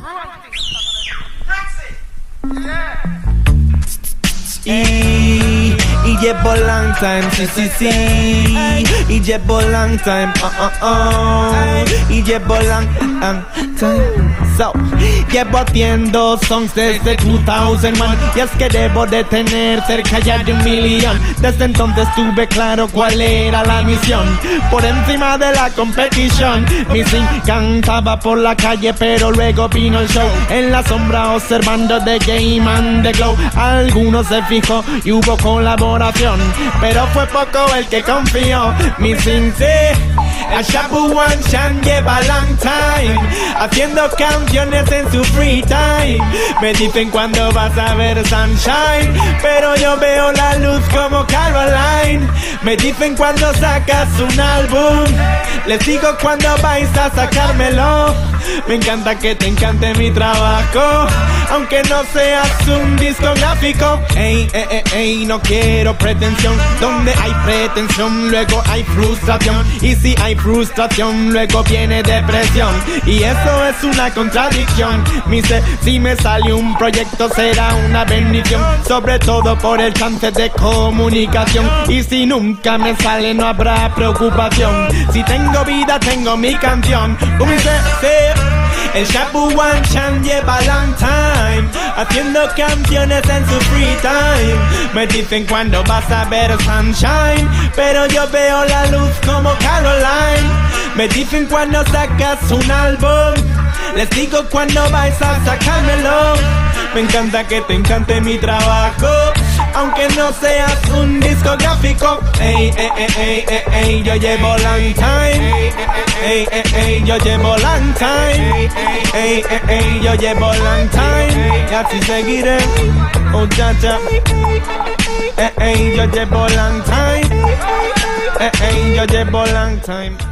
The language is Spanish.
Y llevo long time, sí. Y llevo long time, Y llevo long time. So, llevo haciendo songs desde 2001. Y es que debo de tener cerca ya de 1,000,000. Desde entonces tuve claro cuál era la misión. Por encima de la competición. Mi swing cantaba por la calle, pero luego vino el show. En la sombra observando The Game and The Glow. Algunos se fijó y hubo colaboración, pero fue poco el que confió. Mi swing a Shabu One Chan lleva long time haciendo canciones en su free time. Me dicen cuándo vas a ver sunshine, pero yo veo la luz como Caroline. Me dicen cuándo sacas un álbum, les digo cuándo vais a sacármelo. Me encanta que te encante mi trabajo, aunque no seas un discográfico. Ey, no quiero pretensión. Donde hay pretensión, luego hay frustración. Y si hay frustración, luego viene depresión. Y eso es una contradicción. Si me sale un proyecto será una bendición, sobre todo por el chance de comunicación. Y si nunca me sale no habrá preocupación. Si tengo vida tengo mi canción. El Shabu One Chan lleva long time haciendo canciones en su free time. Me dicen cuándo vas a ver sunshine, pero yo veo la luz como Caroline. Me dicen cuándo sacas un álbum, les digo cuándo vais a sacármelo. Me encanta que te encante mi trabajo, aunque no seas un discográfico. Ey, yo llevo long time. Ey, yo llevo long time. Ey, yo llevo long time. Y así seguiré, muchacha. Ey, yo llevo long time. Ey, yo llevo long time.